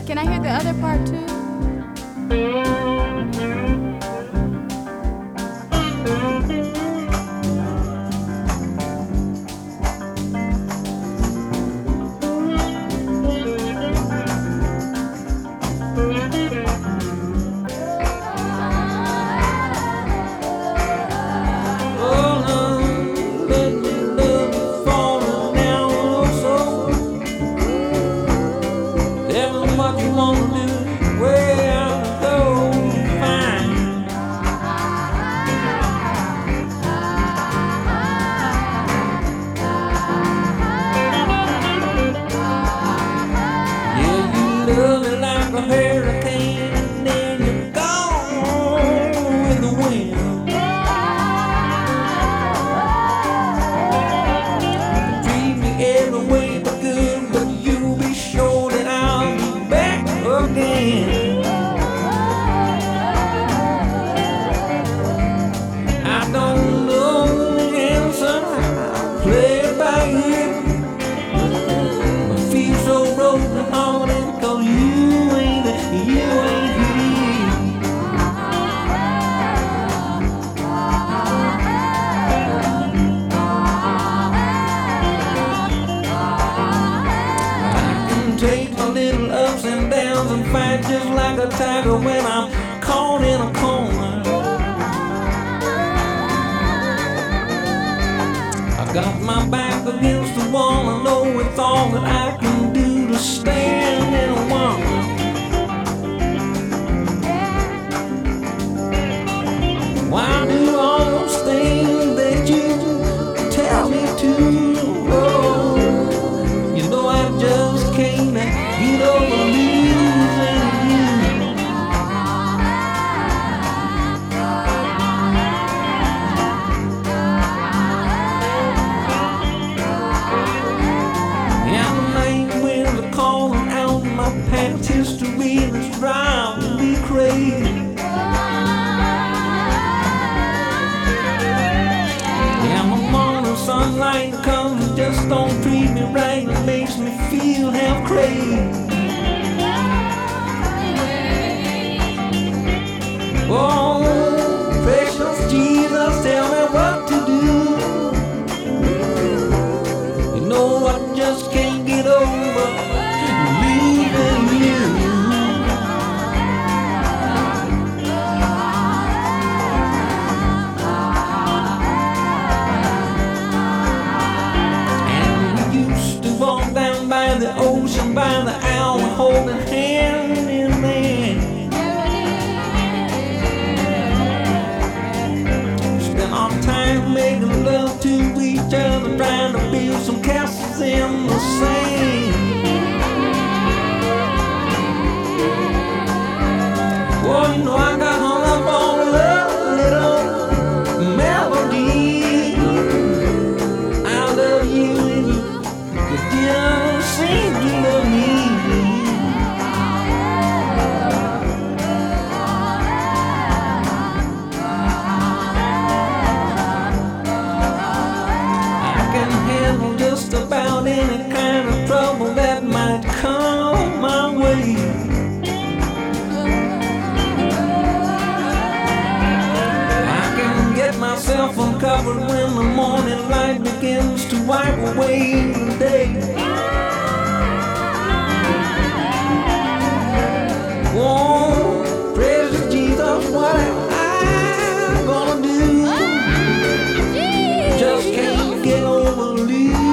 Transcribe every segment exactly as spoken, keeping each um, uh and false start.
Can I hear the other part too? What you wanna do, well, go fine. Yeah, you love me like a hurricane, and then you're gone with the wind. Treat me every way but good, but you be sure that I'll be back again. I don't know the answer, I'll play it by ear. I feel so broken hearted, cause you ain't, you ain't here. I can take my little ups and downs and fight just like a tiger when I'm caught in a corner. I got my back against the wall, I know it's all that I can do to stand in a wonder. Why do all those things that you tell me to? Oh, you know I just can't get over losing you. Yeah, the night winds are calling out my past history that's driving me crazy. Yeah, my morning sunlight comes and just don't treat me right. It makes me feel half crazy. Oh, precious Jesus, tell me what to do. You know I just can't get over leaving you. And we used to walk down by the ocean, by the hour, holding hand in hand. Spent our time making love to each other, trying to build some castles in the sand. Well, you know I got hung up on love, little melody. I love you and you, you didn't seem to love me. I can handle just about any kind of trouble that might come my way. I can get myself uncovered when the morning light begins to wipe away the day. Oh, precious Jesus, what am I gonna do? Just can't get over losing you.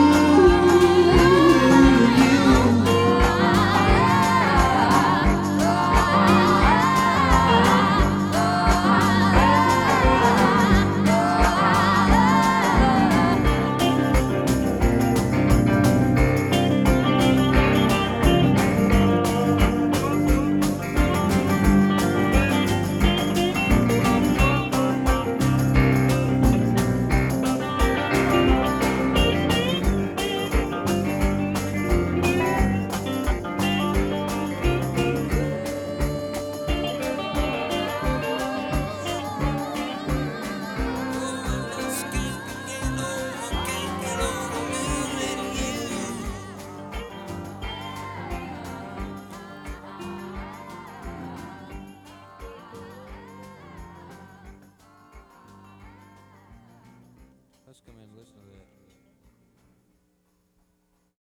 Let's come in and listen to